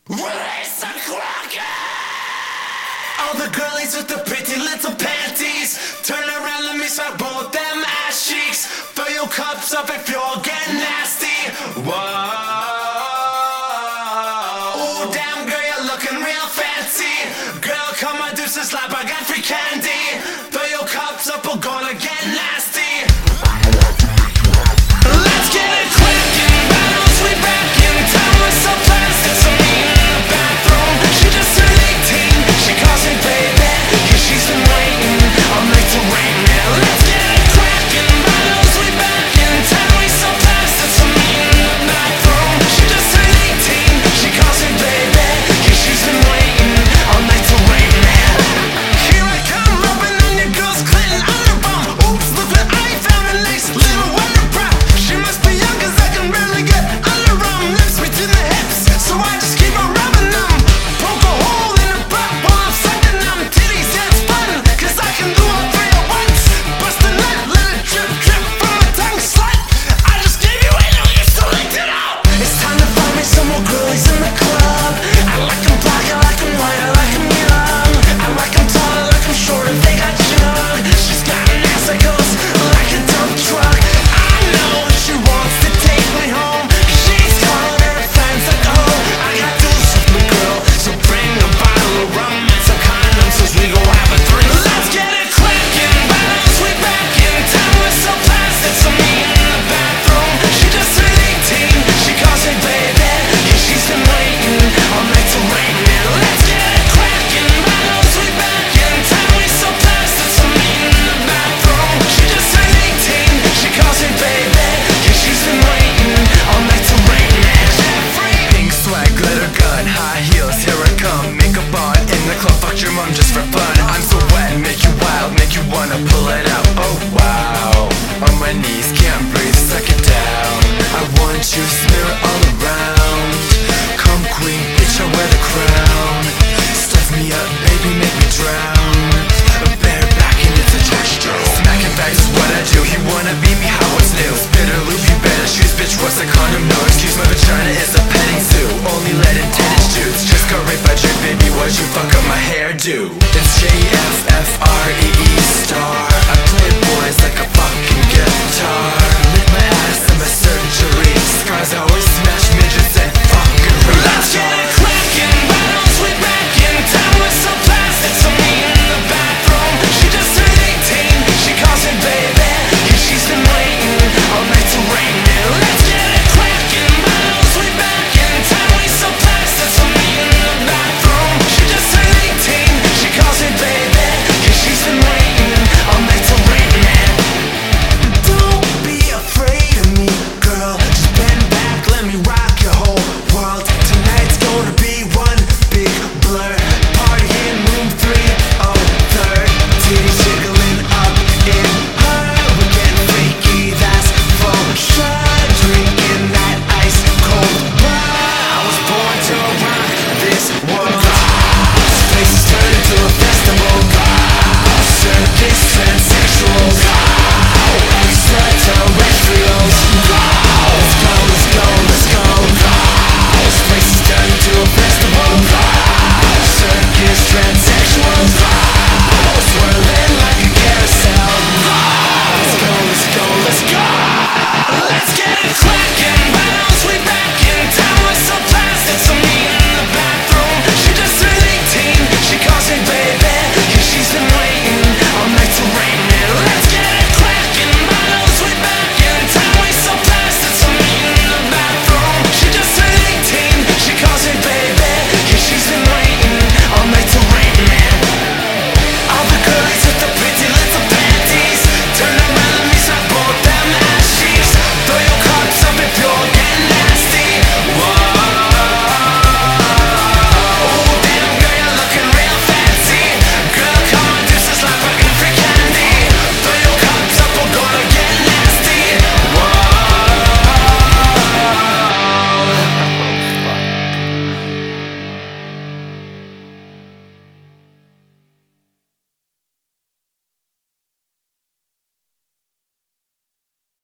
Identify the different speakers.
Speaker 1: Release the Kraken! All the girlies with the pretty little panties, turn around, let me suck both them ass cheeks. Fill your cups up if you're getting nasty. Whoa. Ooh, damn girl, you're looking real fancy. Girl, come on, do some slap, I got free candy. Fill your cups up, we're gonna get nasty. Let's get it crackin', bottles we back in town with some plastic. So me in the bathroom, she just turned 18. She calls me baby, cause she's been waiting all night to rain man. Let's get it crackin', bottles we back in town with some plastic. So me in the bathroom, she just turned 18. She calls me baby, cause she's been waiting all night to rain man. Here I come, rubbing on your girl's Clinton on her bum. Oops, look what I found, a nice little wonder bra. She must be young cause I can barely get under her lips between the hips, so I just keep on rubbing them. Poke a hole in her butt while I'm sucking them titties, yeah it's fun, cause I can do all three at once. Bust a nut, let it drip, drip from my tongue, slut. I just gave you anal, you still licked it out. It's time to find me some more girlies in the club. I like them black, I like them white, I like them young. I like them tall, I like them short, if they got jug. She's got an ass that goes like a dump truck. I know she wants to take me home. She's calling her friends like, oh, I got dudes with me girl, so bring a bottle of rum and some condoms cause we gon' have a threesome. Let's get it crackin', bottles we back in town with some plastic. So me in the bathroom, she just turned 18. She calls me baby, yeah she's been waiting all night to rain man. Let's get it crackin', bottles we back in town with some plastic. So me in the bathroom, she just turned 18. She calls me baby, yeah she's been waiting all night to rain man. Pink swag, glitter gun, high heels, here I come. Makeup on in the club, fuck your mom just for fun. I'm so wet, make you wild, make you wanna pull it out. Oh wow, on my knees, can't breathe, suck it down. I want you to smear it all around. Come queen, bitch, I wear the crown. Stuff me up, baby, make me drown. Bareback and it's a gesture. Smacking bags is what I do. You wanna beat me, how what's new? Spitter loop, you better choose, bitch, what's a condom? No excuse, my vagina is a petting zoo. Only let intended shoots. Just got raped by Drake, baby, why'd you fuck up my hairdo?